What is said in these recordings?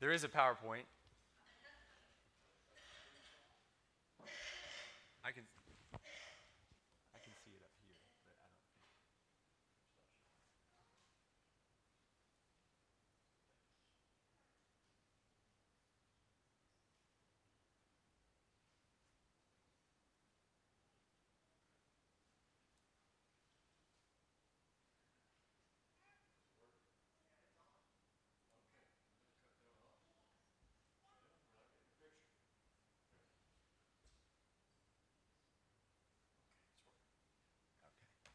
There is a PowerPoint. I can see it up here, but I don't think. Okay.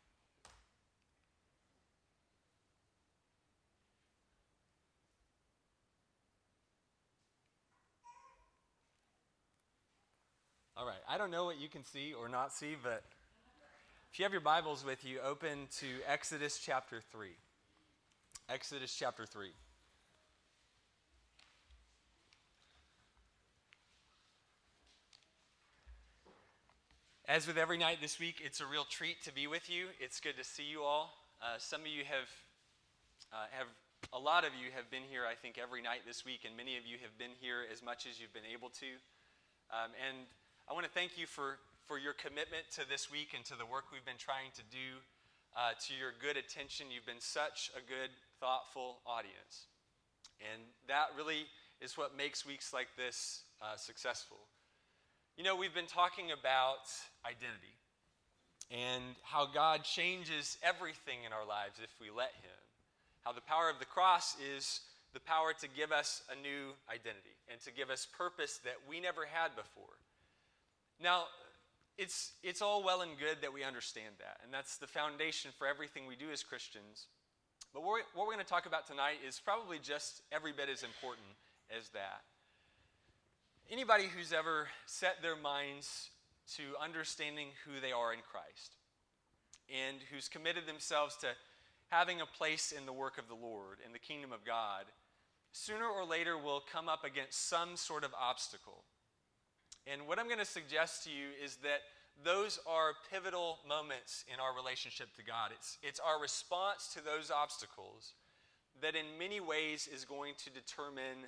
All right. I don't know what you can see or not see, but if you have your Bibles with you, open to Exodus chapter 3. Exodus chapter 3. As with every night this week, it's a real treat to be with you. It's good to see you all. Some of you a lot of you have been here, I think, every night this week, and many of you have been here as much as you've been able to. And I want to thank you for your commitment to this week and to the work we've been trying to do, to your good attention. You've been such a good, thoughtful audience. And that really is what makes weeks like this successful. You know, we've been talking about identity and how God changes everything in our lives if we let Him. How the power of the cross is the power to give us a new identity and to give us purpose that we never had before. Now, it's all well and good that we understand that, and that's the foundation for everything we do as Christians. But what we're going to talk about tonight is probably just every bit as important as that. Anybody who's ever set their minds to understanding who they are in Christ and who's committed themselves to having a place in the work of the Lord, in the kingdom of God, sooner or later will come up against some sort of obstacle. And what I'm going to suggest to you is that those are pivotal moments in our relationship to God. It's our response to those obstacles that in many ways is going to determine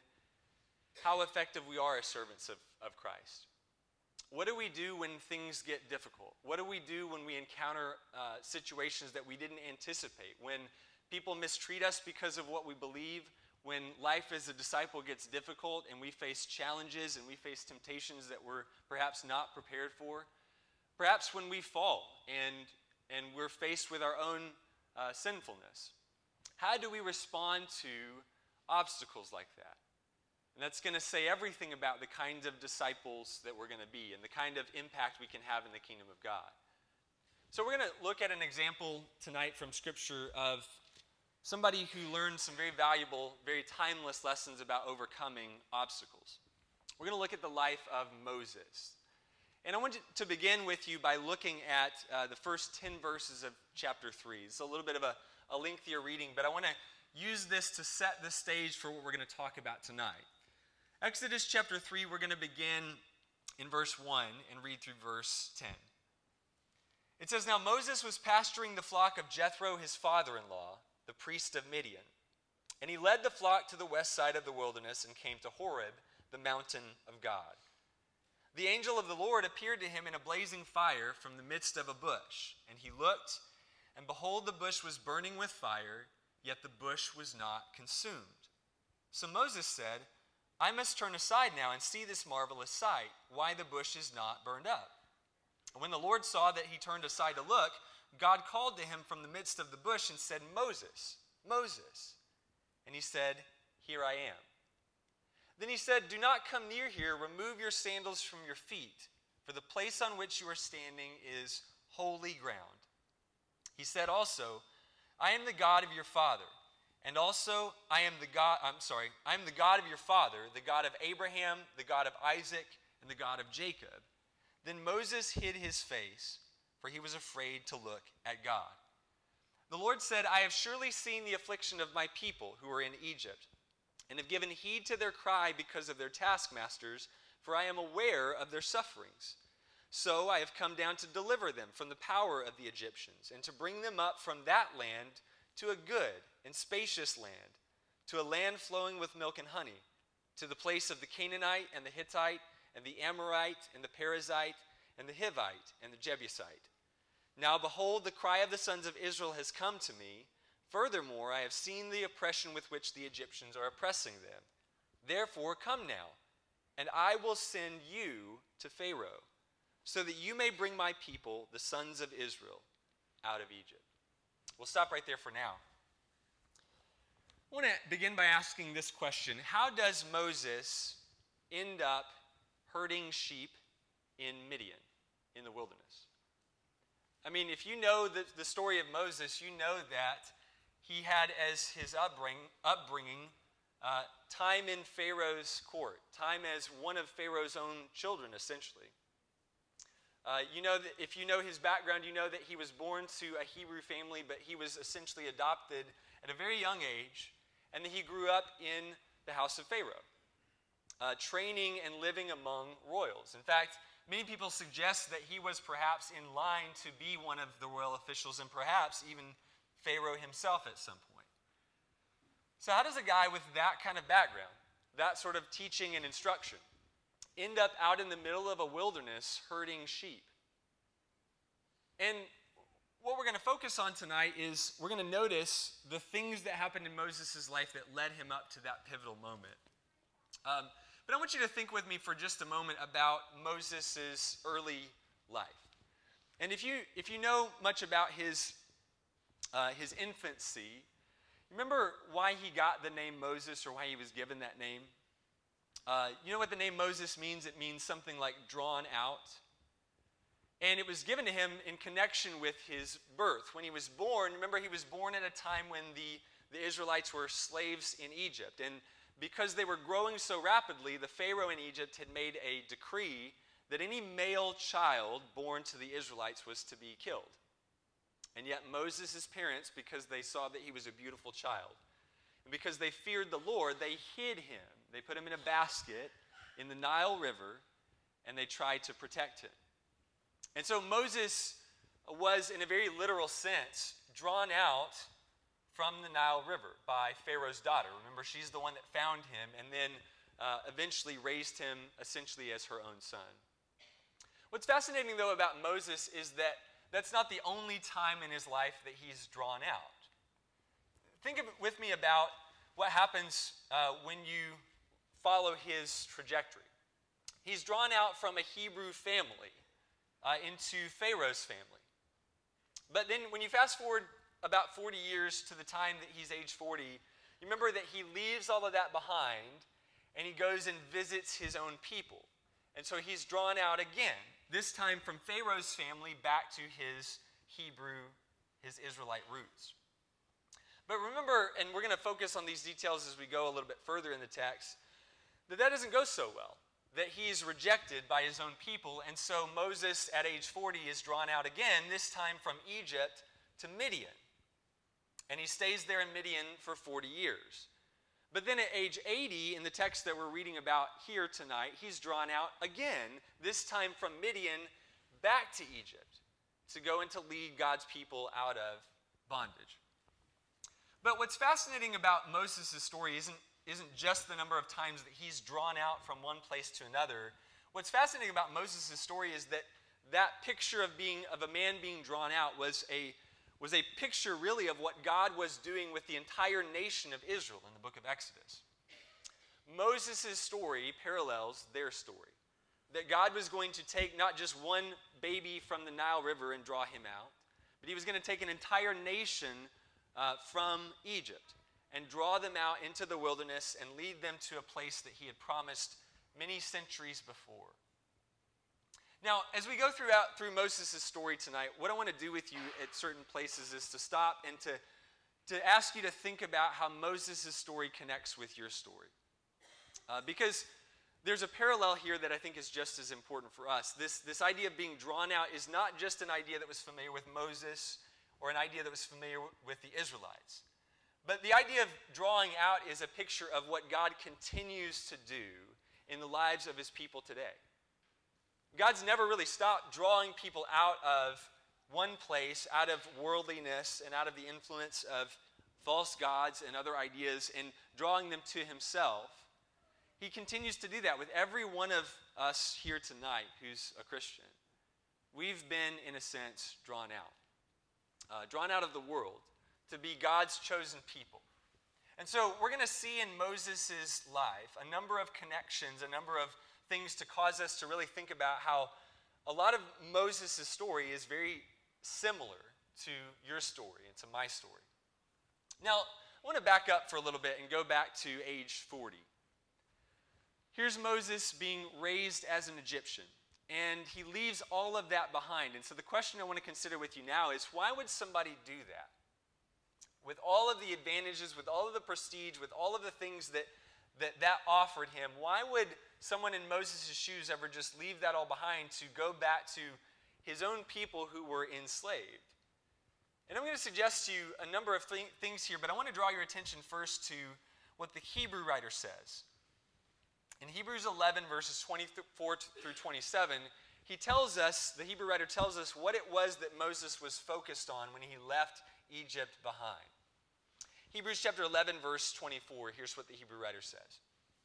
how effective we are as servants of Christ. What do we do when things get difficult? What do we do when we encounter situations that we didn't anticipate? When people mistreat us because of what we believe? When life as a disciple gets difficult and we face challenges and we face temptations that we're perhaps not prepared for? Perhaps when we fall and we're faced with our own sinfulness. How do we respond to obstacles like that? And that's going to say everything about the kinds of disciples that we're going to be and the kind of impact we can have in the kingdom of God. So we're going to look at an example tonight from Scripture of somebody who learned some very valuable, very timeless lessons about overcoming obstacles. We're going to look at the life of Moses. And I want to begin with you by looking at the first 10 verses of chapter 3. It's a little bit of a lengthier reading, but I want to use this to set the stage for what we're going to talk about tonight. Exodus chapter 3, we're going to begin in verse 1 and read through verse 10. It says, "Now Moses was pasturing the flock of Jethro, his father-in-law, the priest of Midian. And he led the flock to the west side of the wilderness and came to Horeb, the mountain of God. The angel of the Lord appeared to him in a blazing fire from the midst of a bush. And he looked, and behold, the bush was burning with fire, yet the bush was not consumed. So Moses said, I must turn aside now and see this marvelous sight, why the bush is not burned up. And when the Lord saw that he turned aside to look, God called to him from the midst of the bush and said, Moses, Moses. And he said, Here I am. Then he said, Do not come near here, remove your sandals from your feet, for the place on which you are standing is holy ground. He said also, I am the God of your father. And also, I am the God of your father, the God of Abraham, the God of Isaac, and the God of Jacob. Then Moses hid his face, for he was afraid to look at God. The Lord said, I have surely seen the affliction of my people who are in Egypt, and have given heed to their cry because of their taskmasters, for I am aware of their sufferings. So I have come down to deliver them from the power of the Egyptians, and to bring them up from that land to a good and spacious land, to a land flowing with milk and honey, to the place of the Canaanite and the Hittite and the Amorite and the Perizzite and the Hivite and the Jebusite. Now behold, the cry of the sons of Israel has come to me. Furthermore, I have seen the oppression with which the Egyptians are oppressing them. Therefore, come now, and I will send you to Pharaoh, so that you may bring my people, the sons of Israel, out of Egypt. We'll stop right there for now. I want to begin by asking this question. How does Moses end up herding sheep in Midian, in the wilderness? I mean, if you know the story of Moses, you know that he had as his upbringing time in Pharaoh's court, time as one of Pharaoh's own children, essentially. You know that if you know his background, you know that he was born to a Hebrew family, but he was essentially adopted at a very young age, and that he grew up in the house of Pharaoh, training and living among royals. In fact, many people suggest that he was perhaps in line to be one of the royal officials, and perhaps even Pharaoh himself at some point. So how does a guy with that kind of background, that sort of teaching and instruction, end up out in the middle of a wilderness herding sheep? And what we're going to focus on tonight is we're going to notice the things that happened in Moses' life that led him up to that pivotal moment. But I want you to think with me for just a moment about Moses' early life. And if you know much about his infancy, remember why he got the name Moses, or why he was given that name? You know what the name Moses means? It means something like drawn out. And it was given to him in connection with his birth. When he was born, remember he was born at a time when the Israelites were slaves in Egypt. And because they were growing so rapidly, the Pharaoh in Egypt had made a decree that any male child born to the Israelites was to be killed. And yet Moses' parents, because they saw that he was a beautiful child, and because they feared the Lord, they hid him. They put him in a basket in the Nile River, and they tried to protect him. And so Moses was, in a very literal sense, drawn out from the Nile River by Pharaoh's daughter. Remember, she's the one that found him and then eventually raised him essentially as her own son. What's fascinating, though, about Moses is that that's not the only time in his life that he's drawn out. Think with me about what happens when you follow his trajectory. He's drawn out from a Hebrew family into Pharaoh's family. But then when you fast forward about 40 years to the time that he's age 40, you remember that he leaves all of that behind and he goes and visits his own people. And so he's drawn out again, this time from Pharaoh's family back to his Hebrew, his Israelite roots. But remember, and we're going to focus on these details as we go a little bit further in the text, that doesn't go so well, that he's rejected by his own people. And so Moses, at age 40, is drawn out again, this time from Egypt to Midian. And he stays there in Midian for 40 years. But then at age 80, in the text that we're reading about here tonight, he's drawn out again, this time from Midian back to Egypt, to go and to lead God's people out of bondage. But what's fascinating about Moses' story isn't just the number of times that he's drawn out from one place to another. What's fascinating about Moses' story is that picture of a man being drawn out was a picture really of what God was doing with the entire nation of Israel in the book of Exodus. Moses' story parallels their story. That God was going to take not just one baby from the Nile River and draw him out, but he was going to take an entire nation from Egypt and draw them out into the wilderness and lead them to a place that he had promised many centuries before. Now, as we go through Moses' story tonight, what I want to do with you at certain places is to stop and to ask you to think about how Moses' story connects with your story. Because there's a parallel here that I think is just as important for us. This idea of being drawn out is not just an idea that was familiar with Moses or an idea that was familiar with the Israelites. But the idea of drawing out is a picture of what God continues to do in the lives of his people today. God's never really stopped drawing people out of one place, out of worldliness and out of the influence of false gods and other ideas, and drawing them to himself. He continues to do that with every one of us here tonight who's a Christian. We've been, in a sense, drawn out of the world to be God's chosen people. And so we're going to see in Moses' life a number of connections, a number of things to cause us to really think about how a lot of Moses' story is very similar to your story and to my story. Now, I want to back up for a little bit and go back to age 40. Here's Moses being raised as an Egyptian, and he leaves all of that behind. And so the question I want to consider with you now is, why would somebody do that? With all of the advantages, with all of the prestige, with all of the things that offered him, why would someone in Moses' shoes ever just leave that all behind to go back to his own people who were enslaved? And I'm going to suggest to you a number of things here, but I want to draw your attention first to what the Hebrew writer says. In Hebrews 11, verses 24 through 27, the Hebrew writer tells us what it was that Moses was focused on when he left Egypt behind. Hebrews chapter 11, verse 24, here's what the Hebrew writer says.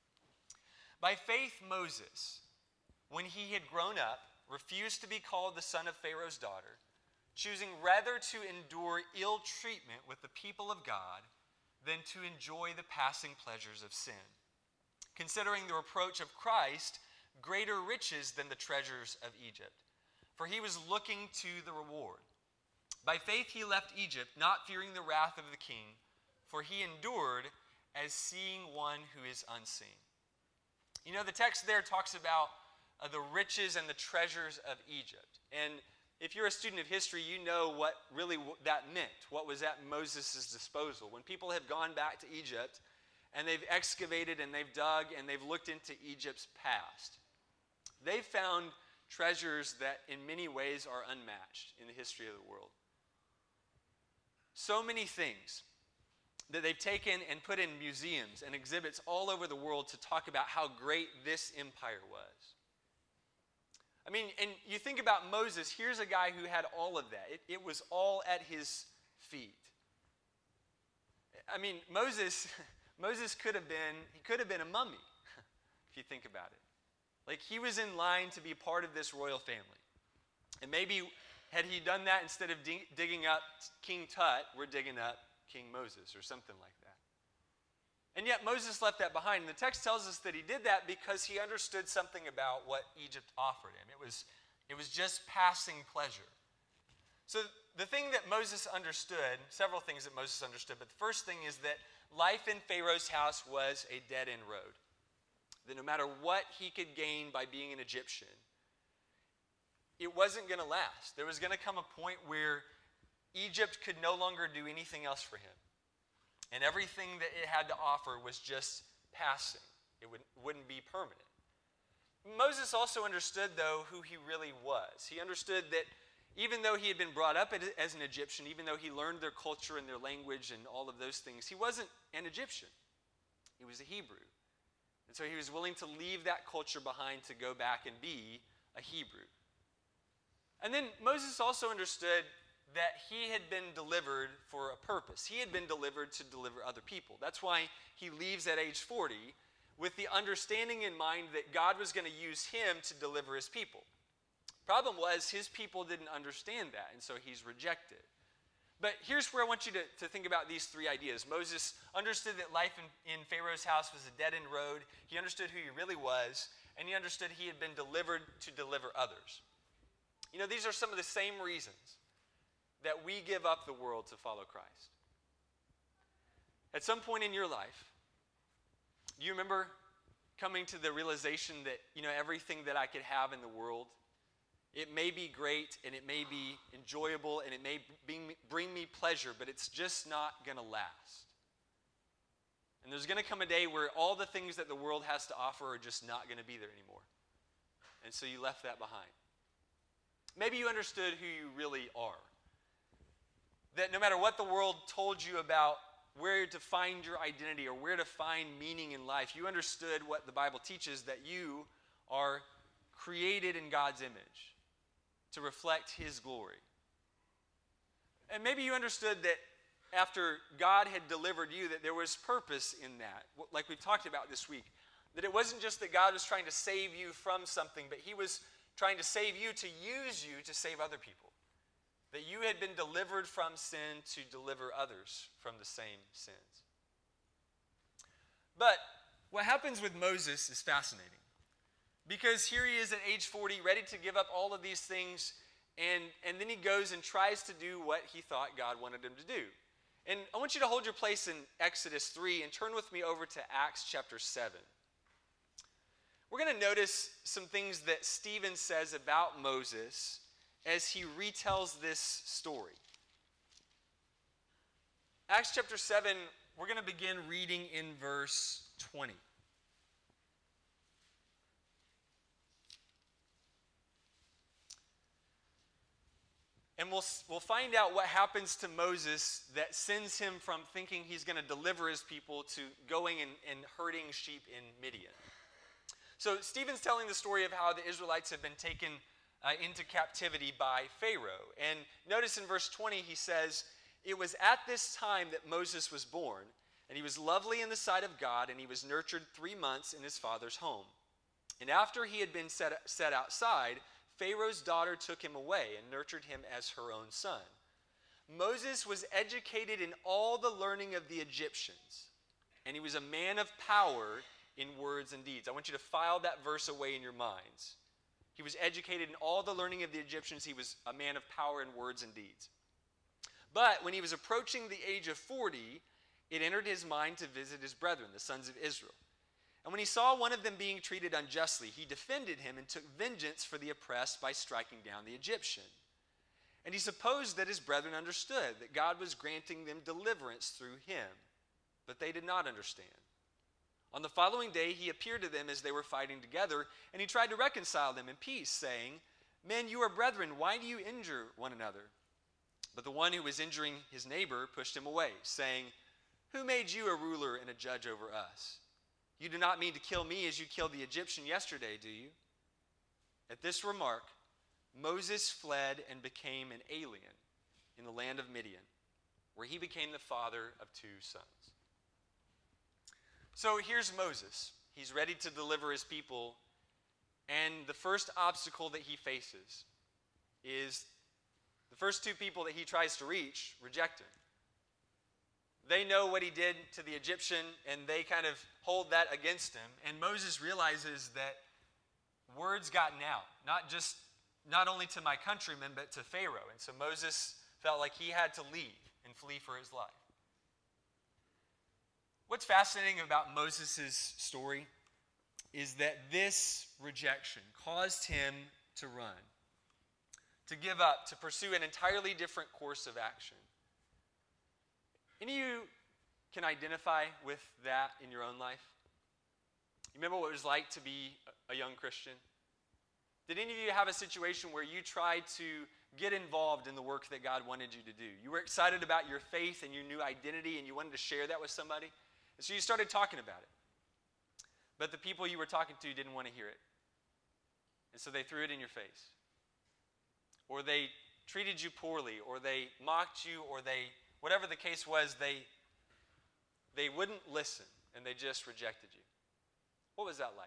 By faith, Moses, when he had grown up, refused to be called the son of Pharaoh's daughter, choosing rather to endure ill treatment with the people of God than to enjoy the passing pleasures of sin, considering the reproach of Christ greater riches than the treasures of Egypt, for he was looking to the reward. By faith he left Egypt, not fearing the wrath of the king, for he endured as seeing one who is unseen. You know, the text there talks about the riches and the treasures of Egypt. And if you're a student of history, you know what really that meant. What was at Moses' disposal. When people have gone back to Egypt and they've excavated and they've dug and they've looked into Egypt's past, they've found treasures that in many ways are unmatched in the history of the world. So many things that they've taken and put in museums and exhibits all over the world to talk about how great this empire was. I mean, and you think about Moses, here's a guy who had all of that. It was all at his feet. I mean, Moses could have been a mummy, if you think about it. Like, he was in line to be part of this royal family. And maybe had he done that, instead of digging up King Tut, we're digging up King Moses or something like that. And yet Moses left that behind. And the text tells us that he did that because he understood something about what Egypt offered him. It was just passing pleasure. So the thing that Moses understood, several things that Moses understood, but the first thing is that life in Pharaoh's house was a dead-end road. That no matter what he could gain by being an Egyptian, it wasn't going to last. There was going to come a point where Egypt could no longer do anything else for him. And everything that it had to offer was just passing. It wouldn't be permanent. Moses also understood, though, who he really was. He understood that even though he had been brought up as an Egyptian, even though he learned their culture and their language and all of those things, he wasn't an Egyptian. He was a Hebrew. And so he was willing to leave that culture behind to go back and be a Hebrew. And then Moses also understood that he had been delivered for a purpose. He had been delivered to deliver other people. That's why he leaves at age 40 with the understanding in mind that God was going to use him to deliver his people. Problem was, his people didn't understand that, and so he's rejected. But here's where I want you to think about these three ideas. Moses understood that life in Pharaoh's house was a dead-end road. He understood who he really was, and he understood he had been delivered to deliver others. You know, these are some of the same reasons that we give up the world to follow Christ. At some point in your life, do you remember coming to the realization that, you know, everything that I could have in the world, it may be great and it may be enjoyable and it may bring me pleasure, but it's just not going to last. And there's going to come a day where all the things that the world has to offer are just not going to be there anymore. And so you left that behind. Maybe you understood who you really are. That no matter what the world told you about where to find your identity or where to find meaning in life, you understood what the Bible teaches, that you are created in God's image to reflect his glory. And maybe you understood that after God had delivered you, that there was purpose in that, like we've talked about this week. That it wasn't just that God was trying to save you from something, but he was trying to save you to use you to save other people. That you had been delivered from sin to deliver others from the same sins. But what happens with Moses is fascinating. Because here he is at age 40, ready to give up all of these things, and then he goes and tries to do what he thought God wanted him to do. And I want you to hold your place in Exodus 3 and turn with me over to Acts chapter 7. We're going to notice some things that Stephen says about Moses as he retells this story. Acts chapter 7, we're going to begin reading in verse 20. And we'll find out what happens to Moses that sends him from thinking he's going to deliver his people to going and herding sheep in Midian. So Stephen's telling the story of how the Israelites have been taken into captivity by Pharaoh. And notice in verse 20 he says, "It was at this time that Moses was born, and he was lovely in the sight of God, and he was nurtured 3 months in his father's home. And after he had been set outside, Pharaoh's daughter took him away and nurtured him as her own son. Moses was educated in all the learning of the Egyptians, and he was a man of power in words and deeds." I want you to file that verse away in your minds. He was educated in all the learning of the Egyptians. He was a man of power in words and deeds. But when he was approaching the age of 40, it entered his mind to visit his brethren, the sons of Israel. And when he saw one of them being treated unjustly, he defended him and took vengeance for the oppressed by striking down the Egyptian. And he supposed that his brethren understood that God was granting them deliverance through him, but they did not understand. On the following day, he appeared to them as they were fighting together, and he tried to reconcile them in peace, saying, "Men, you are brethren, why do you injure one another?" But the one who was injuring his neighbor pushed him away, saying, "Who made you a ruler and a judge over us? You do not mean to kill me as you killed the Egyptian yesterday, do you?" At this remark, Moses fled and became an alien in the land of Midian, where he became the father of 2 sons. So here's Moses. He's ready to deliver his people, and the first obstacle that he faces is the first 2 people that he tries to reach reject him. They know what he did to the Egyptian, and they kind of hold that against him. And Moses realizes that word's gotten out, not only to my countrymen, but to Pharaoh. And so Moses felt like he had to leave and flee for his life. What's fascinating about Moses' story is that this rejection caused him to run, to give up, to pursue an entirely different course of action. Any of you can identify with that in your own life? You remember what it was like to be a young Christian? Did any of you have a situation where you tried to get involved in the work that God wanted you to do? You were excited about your faith and your new identity, and you wanted to share that with somebody? And so you started talking about it. But the people you were talking to didn't want to hear it. And so they threw it in your face. Or they treated you poorly, or they mocked you, or whatever the case was, they wouldn't listen, and they just rejected you. What was that like?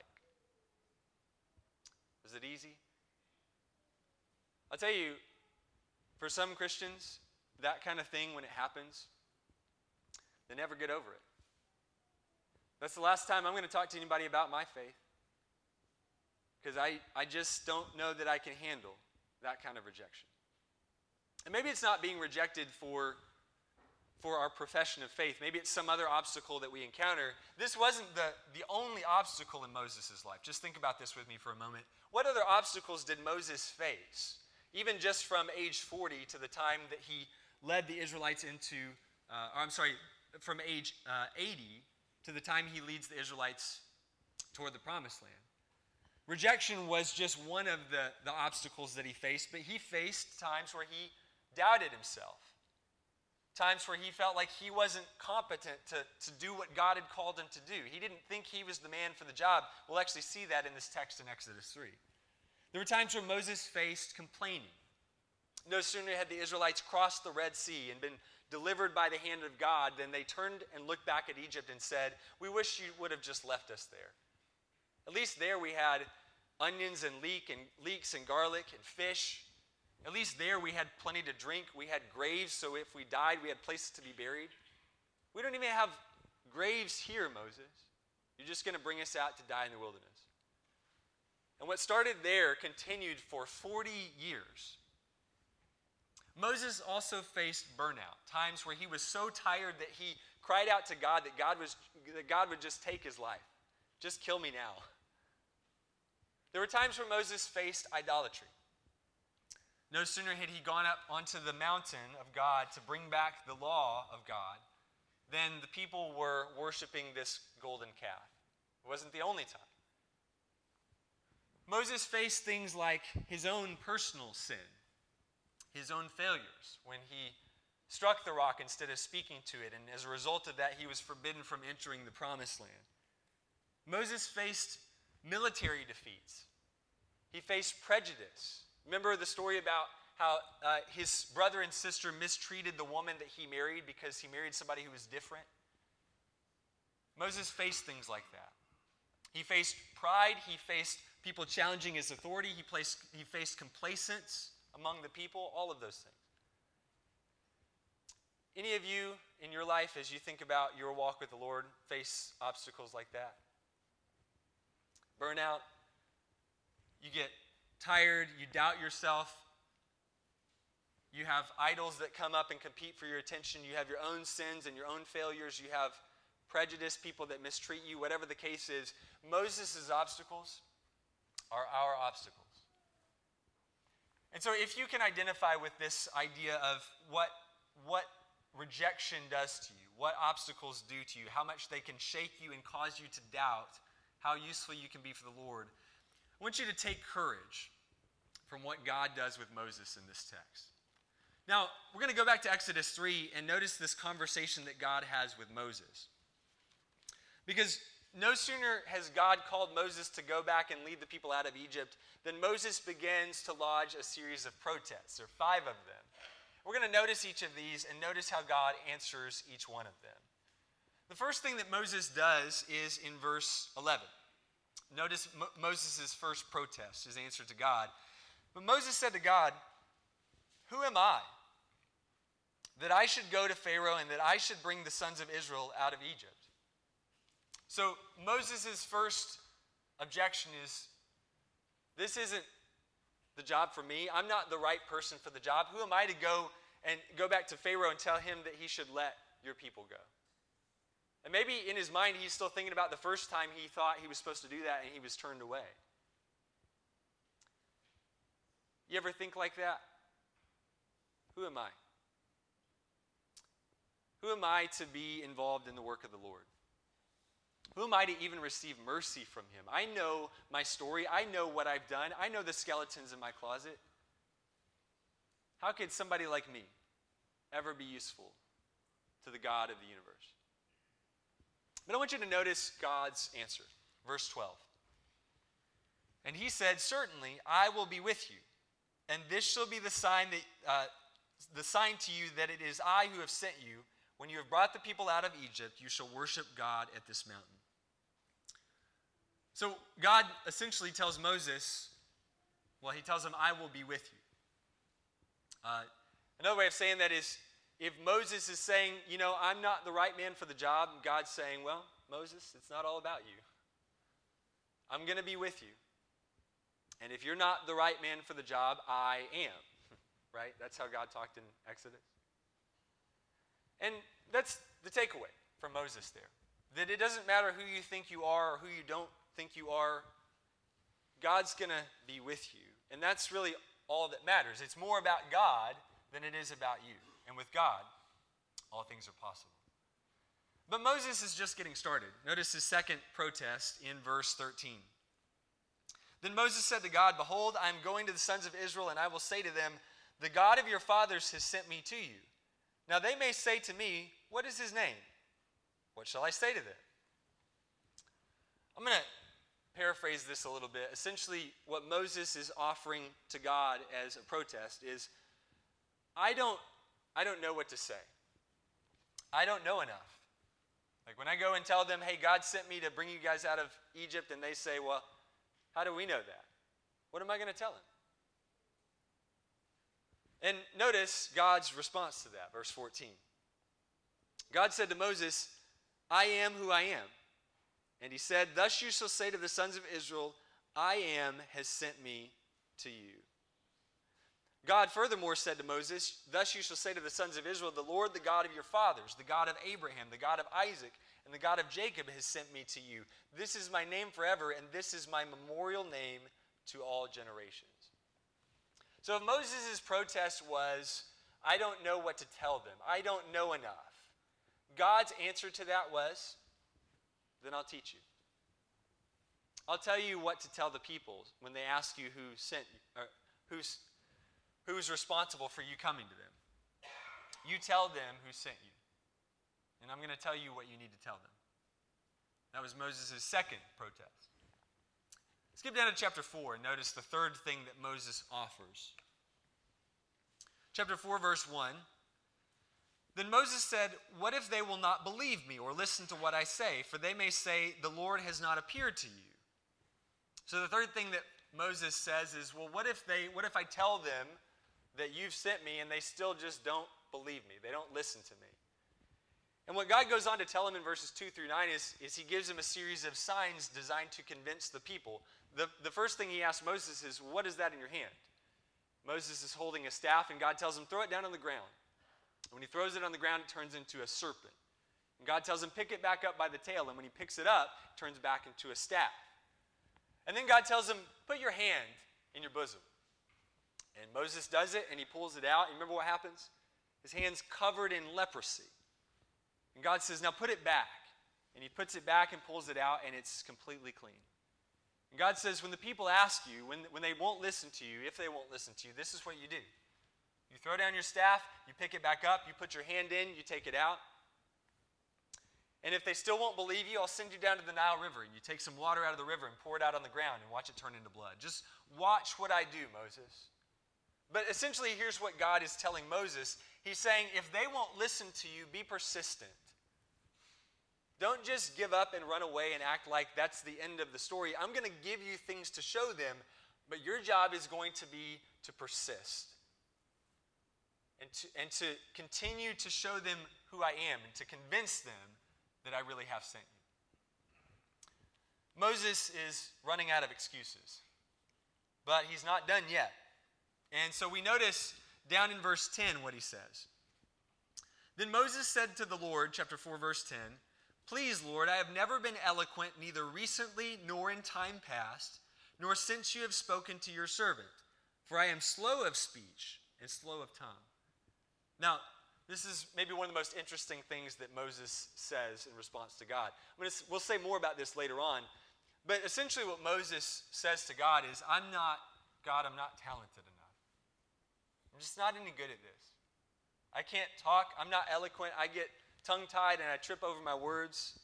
Was it easy? I'll tell you, for some Christians, that kind of thing, when it happens, they never get over it. That's the last time I'm going to talk to anybody about my faith, because I just don't know that I can handle that kind of rejection. And maybe it's not being rejected for our profession of faith. Maybe it's some other obstacle that we encounter. This wasn't the only obstacle in Moses' life. Just think about this with me for a moment. What other obstacles did Moses face, even just from age 40 to the time that he led the Israelites from age 80 to the time he leads the Israelites toward the promised land? Rejection was just one of the obstacles that he faced, but he faced times where he doubted himself. Times where he felt like he wasn't competent to do what God had called him to do. He didn't think he was the man for the job. We'll actually see that in this text in Exodus 3. There were times where Moses faced complaining. No sooner had the Israelites crossed the Red Sea and been delivered by the hand of God than they turned and looked back at Egypt and said, "We wish you would have just left us there. At least there we had onions and leeks and garlic and fish. At least there we had plenty to drink. We had graves, so if we died, we had places to be buried. We don't even have graves here, Moses. You're just going to bring us out to die in the wilderness. And what started there continued for 40 years. Moses also faced burnout, times where he was so tired that he cried out to God that God would just take his life. Just kill me now. There were times where Moses faced idolatry. No sooner had he gone up onto the mountain of God to bring back the law of God than the people were worshiping this golden calf. It wasn't the only time. Moses faced things like his own personal sin, his own failures, when he struck the rock instead of speaking to it, and as a result of that, he was forbidden from entering the promised land. Moses faced military defeats. He faced prejudice. Remember the story about how his brother and sister mistreated the woman that he married because he married somebody who was different? Moses faced things like that. He faced pride. He faced people challenging his authority. He faced complacence among the people, all of those things. Any of you in your life, as you think about your walk with the Lord, face obstacles like that? Burnout. You get tired. You doubt yourself. You have idols that come up and compete for your attention. You have your own sins and your own failures. You have prejudice, people that mistreat you, whatever the case is. Moses' obstacles are our obstacles. And so if you can identify with this idea of what rejection does to you, what obstacles do to you, how much they can shake you and cause you to doubt how useful you can be for the Lord, I want you to take courage from what God does with Moses in this text. Now, we're going to go back to Exodus 3 and notice this conversation that God has with Moses. Because no sooner has God called Moses to go back and lead the people out of Egypt than Moses begins to lodge a series of protests. There are 5 of them. We're going to notice each of these and notice how God answers each one of them. The first thing that Moses does is in verse 11. Notice Moses' first protest, his answer to God. But Moses said to God, "Who am I, that I should go to Pharaoh and that I should bring the sons of Israel out of Egypt?" So Moses' first objection is, this isn't the job for me. I'm not the right person for the job. Who am I to go back to Pharaoh and tell him that he should let your people go? And maybe in his mind he's still thinking about the first time he thought he was supposed to do that and he was turned away. You ever think like that? Who am I? Who am I to be involved in the work of the Lord? Who am I to even receive mercy from him? I know my story. I know what I've done. I know the skeletons in my closet. How could somebody like me ever be useful to the God of the universe? But I want you to notice God's answer. Verse 12. And he said, "Certainly I will be with you, and this shall be the sign to you that it is I who have sent you. When you have brought the people out of Egypt, you shall worship God at this mountain." So God essentially tells Moses, he tells him, "I will be with you." Another way of saying that is, if Moses is saying, I'm not the right man for the job, God's saying, well, Moses, it's not all about you. I'm going to be with you. And if you're not the right man for the job, I am. Right? That's how God talked in Exodus. And that's the takeaway from Moses there. That it doesn't matter who you think you are or who you don't think you are. God's going to be with you. And that's really all that matters. It's more about God than it is about you. And with God, all things are possible. But Moses is just getting started. Notice his second protest in verse 13. Then Moses said to God, "Behold, I am going to the sons of Israel, and I will say to them, the God of your fathers has sent me to you. Now they may say to me, what is his name? What shall I say to them?" I'm going to paraphrase this a little bit. Essentially, what Moses is offering to God as a protest is, I don't know what to say. I don't know enough. Like when I go and tell them, hey, God sent me to bring you guys out of Egypt, and they say, well, how do we know that? What am I going to tell them? And notice God's response to that, verse 14. God said to Moses, I am who I am. And he said, thus you shall say to the sons of Israel, I am has sent me to you. God furthermore said to Moses, thus you shall say to the sons of Israel, the Lord, the God of your fathers, the God of Abraham, the God of Isaac, and the God of Jacob has sent me to you. This is my name forever, and this is my memorial name to all generations. So if Moses' protest was, I don't know what to tell them, I don't know enough, God's answer to that was, then I'll teach you. I'll tell you what to tell the people when they ask you who sent you, or who's responsible for you coming to them. You tell them who sent you. And I'm going to tell you what you need to tell them. That was Moses' second protest. Skip down to chapter 4 and notice the third thing that Moses offers. Chapter 4, verse 1. Then Moses said, what if they will not believe me or listen to what I say? For they may say, the Lord has not appeared to you. So the third thing that Moses says is, well, what if I tell them that you've sent me and they still just don't believe me? They don't listen to me. And what God goes on to tell him in verses 2 through 9 is he gives him a series of signs designed to convince the people. The first thing he asks Moses is, what is that in your hand? Moses is holding a staff, and God tells him, throw it down on the ground. When he throws it on the ground, it turns into a serpent. And God tells him, pick it back up by the tail. And when he picks it up, it turns back into a staff. And then God tells him, put your hand in your bosom. And Moses does it, and he pulls it out. And remember what happens? His hand's covered in leprosy. And God says, now put it back. And he puts it back and pulls it out, and it's completely clean. And God says, when the people ask you, when they won't listen to you, if they won't listen to you, this is what you do. You throw down your staff, you pick it back up, you put your hand in, you take it out. And if they still won't believe you, I'll send you down to the Nile River, and you take some water out of the river and pour it out on the ground and watch it turn into blood. Just watch what I do, Moses. But essentially, here's what God is telling Moses. He's saying, if they won't listen to you, be persistent. Don't just give up and run away and act like that's the end of the story. I'm going to give you things to show them, but your job is going to be to persist. And to continue to show them who I am and to convince them that I really have sent you. Moses is running out of excuses, but he's not done yet. And so we notice down in verse 10 what he says. Then Moses said to the Lord, chapter 4, verse 10, please, Lord, I have never been eloquent, neither recently nor in time past, nor since you have spoken to your servant, for I am slow of speech and slow of tongue. Now, this is maybe one of the most interesting things that Moses says in response to God. We'll say more about this later on, but essentially what Moses says to God is, I'm not talented enough. I'm just not any good at this. I can't talk. I'm not eloquent. I get tongue-tied and I trip over my words.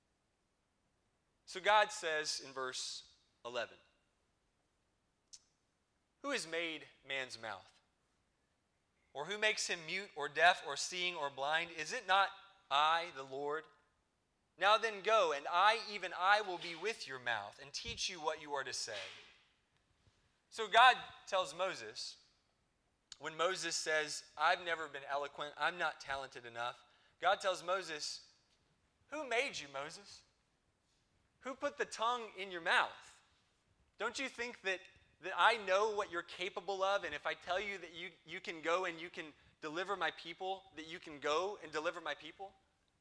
So God says in verse 11, who has made man's mouth? Or who makes him mute or deaf or seeing or blind? Is it not I, the Lord? Now then go, and even I will be with your mouth and teach you what you are to say. So God tells Moses, when Moses says, I've never been eloquent, I'm not talented enough, God tells Moses, who made you, Moses? Who put the tongue in your mouth? Don't you think that I know what you're capable of, and if I tell you that you can go and you can deliver my people, that you can go and deliver my people?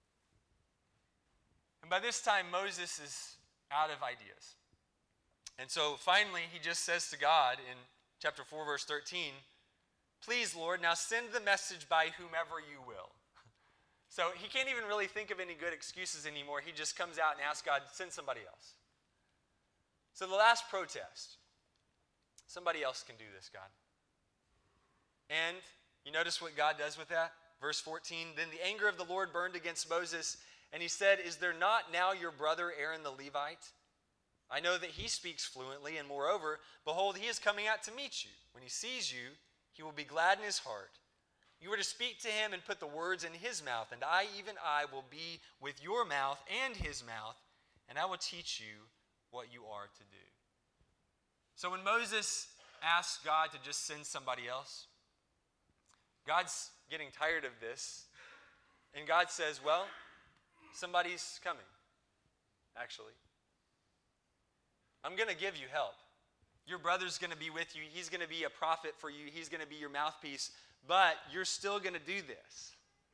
And by this time, Moses is out of ideas. And so finally, he just says to God in chapter 4, verse 13, please, Lord, now send the message by whomever you will. So he can't even really think of any good excuses anymore. He just comes out and asks God, send somebody else. So the last protest, somebody else can do this, God. And you notice what God does with that? Verse 14, then the anger of the Lord burned against Moses, and he said, is there not now your brother Aaron the Levite? I know that he speaks fluently, and moreover, behold, he is coming out to meet you. When he sees you, he will be glad in his heart. You were to speak to him and put the words in his mouth, and I, even I, will be with your mouth and his mouth, and I will teach you what you are to do. So when Moses asks God to just send somebody else, God's getting tired of this, and God says, well, somebody's coming, actually. I'm going to give you help. Your brother's going to be with you. He's going to be a prophet for you. He's going to be your mouthpiece. But you're still going to do this.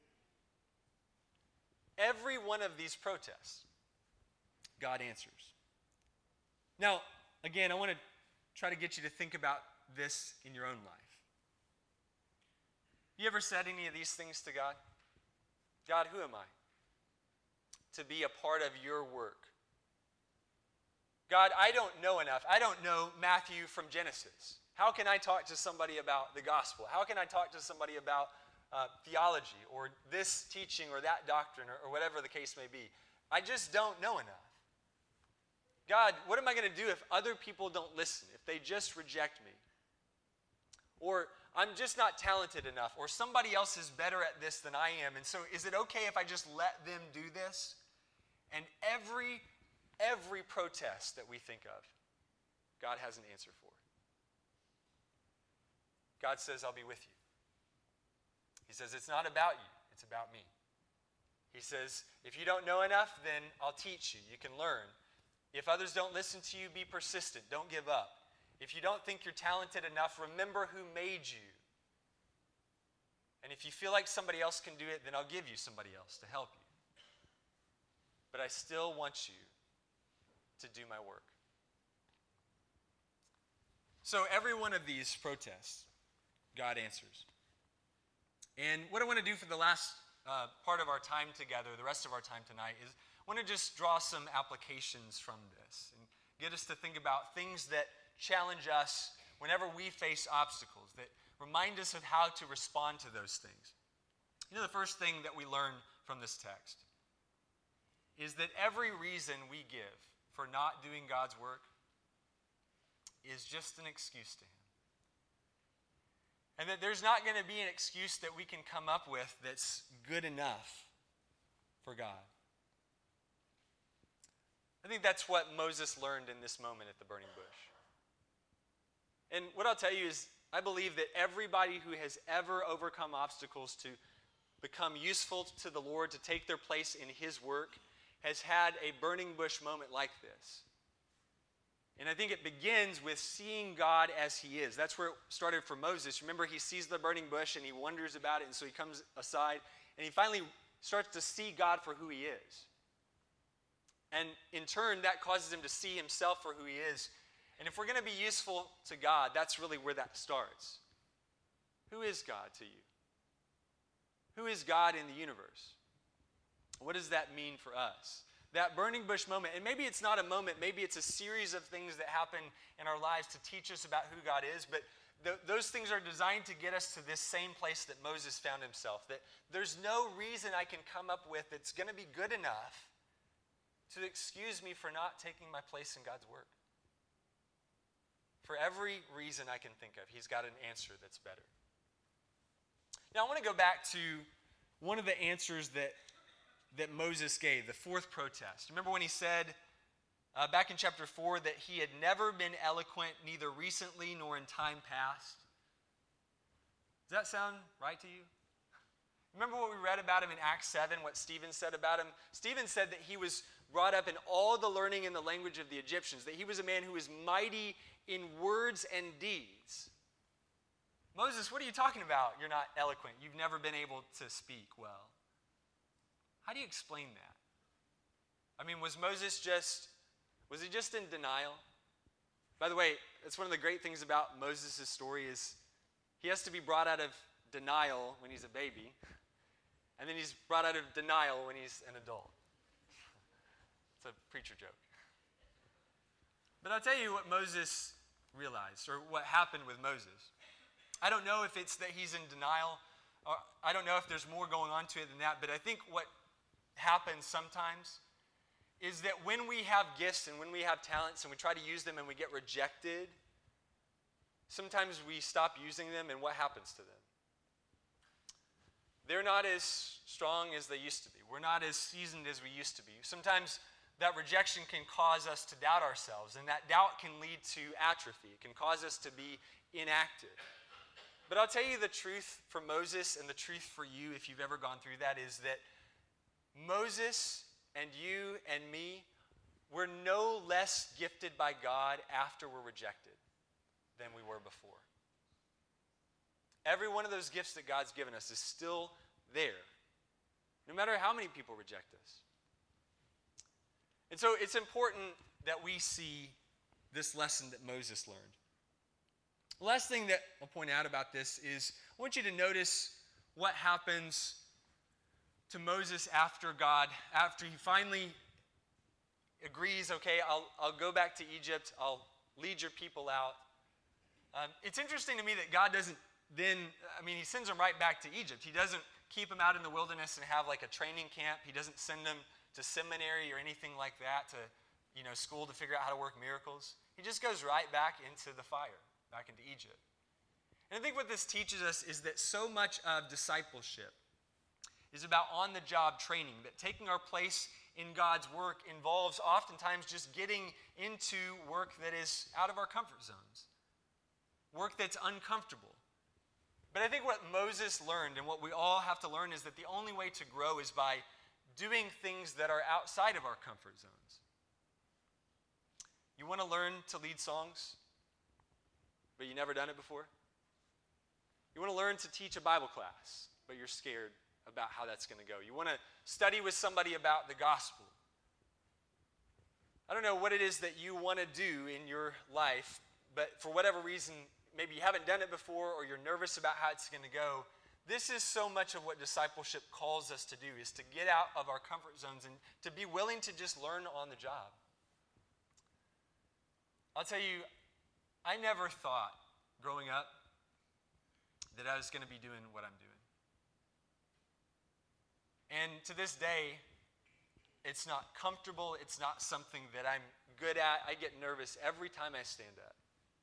Every one of these protests, God answers. Now, again, I want to try to get you to think about this in your own life. You ever said any of these things to God? God, who am I to be a part of your work? God, I don't know enough. I don't know Matthew from Genesis. How can I talk to somebody about the gospel? How can I talk to somebody about theology or this teaching or that doctrine or whatever the case may be? I just don't know enough. God, what am I going to do if other people don't listen, if they just reject me? Or I'm just not talented enough, or somebody else is better at this than I am, and so is it okay if I just let them do this? And every protest that we think of, God has an answer for. God says, I'll be with you. He says, it's not about you, it's about me. He says, if you don't know enough, then I'll teach you. You can learn. If others don't listen to you, be persistent. Don't give up. If you don't think you're talented enough, remember who made you. And if you feel like somebody else can do it, then I'll give you somebody else to help you. But I still want you to do my work. So every one of these protests, God answers. And what I want to do for the last part of our time together, the rest of our time tonight, is I want to just draw some applications from this and get us to think about things that challenge us whenever we face obstacles, that remind us of how to respond to those things. You know, the first thing that we learn from this text is that every reason we give for not doing God's work is just an excuse to him. And that there's not going to be an excuse that we can come up with that's good enough for God. I think that's what Moses learned in this moment at the burning bush. And what I'll tell you is, I believe that everybody who has ever overcome obstacles to become useful to the Lord, to take their place in his work, has had a burning bush moment like this. And I think it begins with seeing God as he is. That's where it started for Moses. Remember, he sees the burning bush and he wonders about it, and so he comes aside and he finally starts to see God for who he is. And in turn, that causes him to see himself for who he is. And if we're going to be useful to God, that's really where that starts. Who is God to you? Who is God in the universe? What does that mean for us? That burning bush moment, and maybe it's not a moment, maybe it's a series of things that happen in our lives to teach us about who God is, but those things are designed to get us to this same place that Moses found himself, that there's no reason I can come up with that's going to be good enough to excuse me for not taking my place in God's work. For every reason I can think of, he's got an answer that's better. Now I want to go back to one of the answers that Moses gave, the fourth protest. Remember when he said back in chapter 4 that he had never been eloquent, neither recently nor in time past? Does that sound right to you? Remember what we read about him in Acts 7, what Stephen said about him? Stephen said that he was brought up in all the learning in the language of the Egyptians, that he was a man who was mighty in words and deeds. Moses, what are you talking about? You're not eloquent. You've never been able to speak well. How do you explain that? I mean, was he just in denial? By the way, that's one of the great things about Moses' story is he has to be brought out of denial when he's a baby, and then he's brought out of denial when he's an adult. It's a preacher joke. But I'll tell you what Moses realized, or what happened with Moses. I don't know if it's that he's in denial, or I don't know if there's more going on to it than that, but I think what happens sometimes is that when we have gifts and when we have talents and we try to use them and we get rejected, sometimes we stop using them, and what happens to them? they're not as strong as they used to be. We're not as seasoned as we used to be. Sometimes that rejection can cause us to doubt ourselves, and that doubt can lead to atrophy. It can cause us to be inactive. But I'll tell you the truth for Moses and the truth for you, if you've ever gone through that, is that Moses and you and me, we're no less gifted by God after we're rejected than we were before. Every one of those gifts that God's given us is still there, no matter how many people reject us. And so it's important that we see this lesson that Moses learned. The last thing that I'll point out about this is I want you to notice what happens to Moses after he finally agrees, okay, I'll go back to Egypt, I'll lead your people out. It's interesting to me that God doesn't he sends them right back to Egypt. He doesn't keep them out in the wilderness and have like a training camp. He doesn't send them to seminary or anything like that to, school to figure out how to work miracles. He just goes right back into the fire, back into Egypt. And I think what this teaches us is that so much of discipleship is about on-the-job training, that taking our place in God's work involves oftentimes just getting into work that is out of our comfort zones, work that's uncomfortable. But I think what Moses learned and what we all have to learn is that the only way to grow is by doing things that are outside of our comfort zones. You want to learn to lead songs, but you've never done it before? You want to learn to teach a Bible class, but you're scared about how that's going to go. You want to study with somebody about the gospel. I don't know what it is that you want to do in your life, but for whatever reason, maybe you haven't done it before or you're nervous about how it's going to go. This is so much of what discipleship calls us to do, is to get out of our comfort zones and to be willing to just learn on the job. I'll tell you, I never thought growing up that I was going to be doing what I'm doing. And to this day, it's not comfortable. It's not something that I'm good at. I get nervous every time I stand up.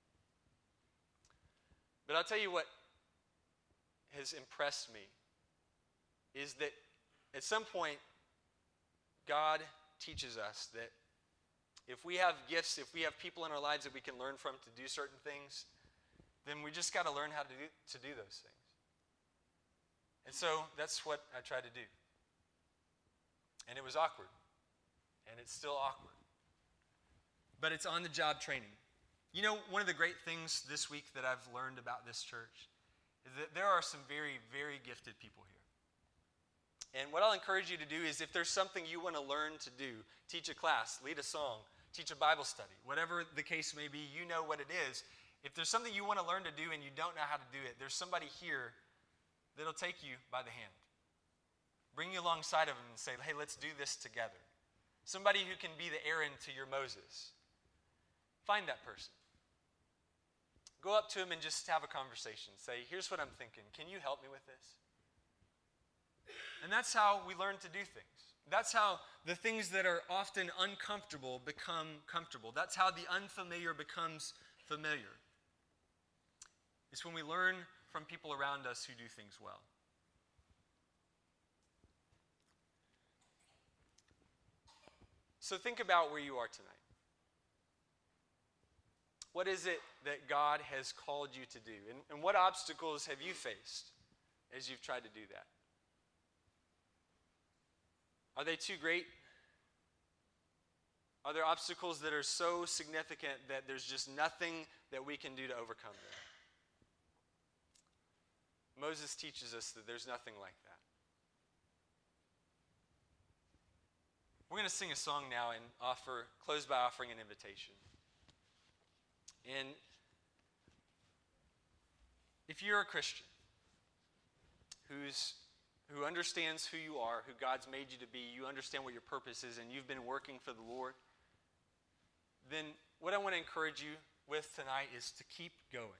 But I'll tell you what has impressed me is that at some point, God teaches us that if we have gifts, if we have people in our lives that we can learn from to do certain things, then we just got to learn how to do those things. And so that's what I tried to do. And it was awkward. And it's still awkward. But it's on-the-job training. You know, one of the great things this week that I've learned about this church is that there are some very, very gifted people here. And what I'll encourage you to do is if there's something you want to learn to do, teach a class, lead a song, teach a Bible study, whatever the case may be, you know what it is. If there's something you want to learn to do and you don't know how to do it, there's somebody here that'll take you by the hand. Bring you alongside of them and say, hey, let's do this together. Somebody who can be the Aaron to your Moses. Find that person. Go up to him and just have a conversation. Say, here's what I'm thinking. Can you help me with this? And that's how we learn to do things. That's how the things that are often uncomfortable become comfortable. That's how the unfamiliar becomes familiar. It's when we learn from people around us who do things well. So think about where you are tonight. What is it that God has called you to do? And what obstacles have you faced as you've tried to do that? Are they too great? Are there obstacles that are so significant that there's just nothing that we can do to overcome them? Moses teaches us that there's nothing like that. We're going to sing a song now and close by offering an invitation. And if you're a Christian who understands who you are, who God's made you to be, you understand what your purpose is, and you've been working for the Lord, then what I want to encourage you with tonight is to keep going.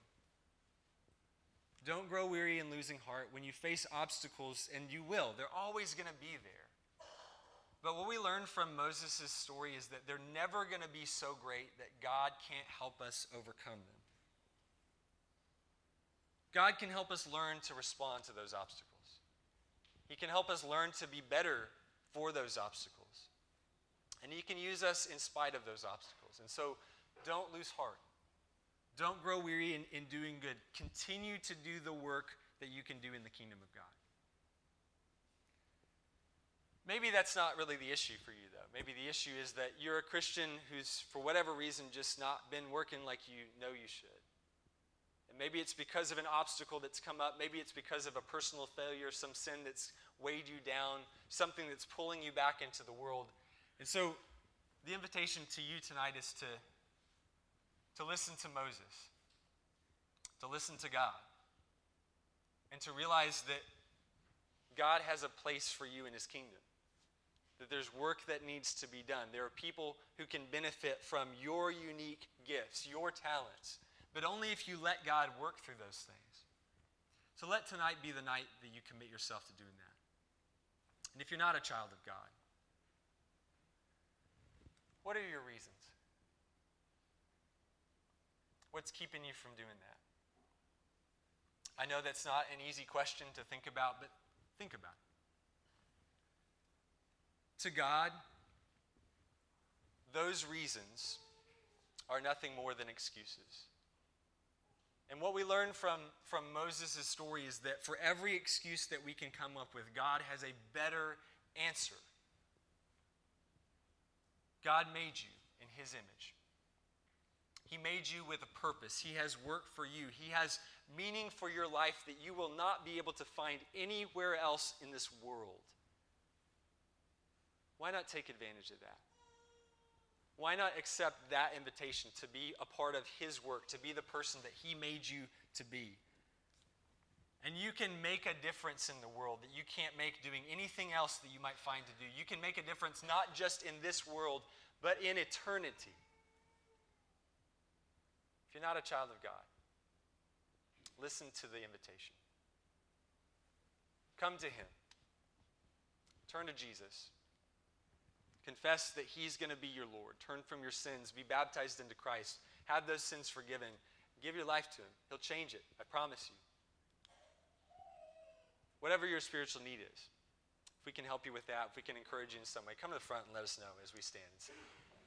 Don't grow weary in losing heart. When you face obstacles, and you will, they're always going to be there. But what we learn from Moses' story is that they're never going to be so great that God can't help us overcome them. God can help us learn to respond to those obstacles. He can help us learn to be better for those obstacles. And He can use us in spite of those obstacles. And so don't lose heart. Don't grow weary in doing good. Continue to do the work that you can do in the kingdom of God. Maybe that's not really the issue for you, though. Maybe the issue is that you're a Christian who's, for whatever reason, just not been working like you know you should. And maybe it's because of an obstacle that's come up. Maybe it's because of a personal failure, some sin that's weighed you down, something that's pulling you back into the world. And so the invitation to you tonight is to listen to Moses, to listen to God, and to realize that God has a place for you in His kingdom. That there's work that needs to be done. There are people who can benefit from your unique gifts, your talents, but only if you let God work through those things. So let tonight be the night that you commit yourself to doing that. And if you're not a child of God, what are your reasons? What's keeping you from doing that? I know that's not an easy question to think about, but think about it. To God, those reasons are nothing more than excuses. And what we learn from Moses' story is that for every excuse that we can come up with, God has a better answer. God made you in His image. He made you with a purpose. He has work for you. He has meaning for your life that you will not be able to find anywhere else in this world. Why not take advantage of that? Why not accept that invitation to be a part of His work, to be the person that He made you to be? And you can make a difference in the world that you can't make doing anything else that you might find to do. You can make a difference not just in this world, but in eternity. If you're not a child of God, listen to the invitation. Come to Him. Turn to Jesus. Confess that He's going to be your Lord. Turn from your sins. Be baptized into Christ. Have those sins forgiven. Give your life to Him. He'll change it. I promise you. Whatever your spiritual need is, if we can help you with that, if we can encourage you in some way, come to the front and let us know as we stand and sing.